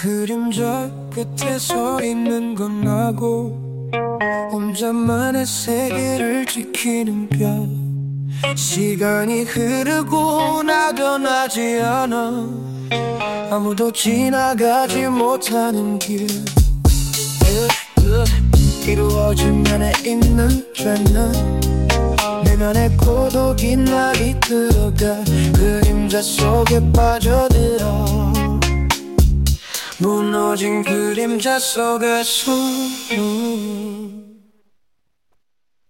그림자 끝에 서 있는 건 나고 혼자만의 세계를 지키는 별. 시간이 흐르고 나 변하지 않아. 아무도 지나가지 못하는 길. 이루어진 안에 있는 죄는 내면의 고독이 날이 들어가 그림자 속에 빠져들어. 무너진 그림자 속에서